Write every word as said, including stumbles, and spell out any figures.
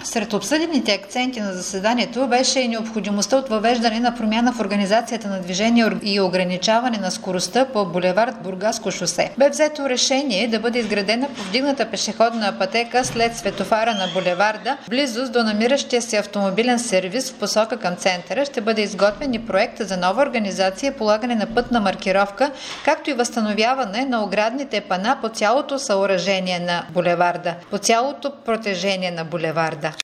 Сред обсъдените акценти на заседанието беше и необходимостта от въвеждане на промяна в организацията на движение и ограничаване на скоростта по булевард Бургаско шосе. Бе взето решение да бъде изградена повдигната пешеходна пътека след светофара на булеварда, близост до намиращия се автомобилен сервис в посока към центъра. Ще бъде изготвен и проект за нова организация, полагане на пътна маркировка, както и възстановяване на оградните пана по цялото съоръжение на булеварда, по цялото протежение на булеварда.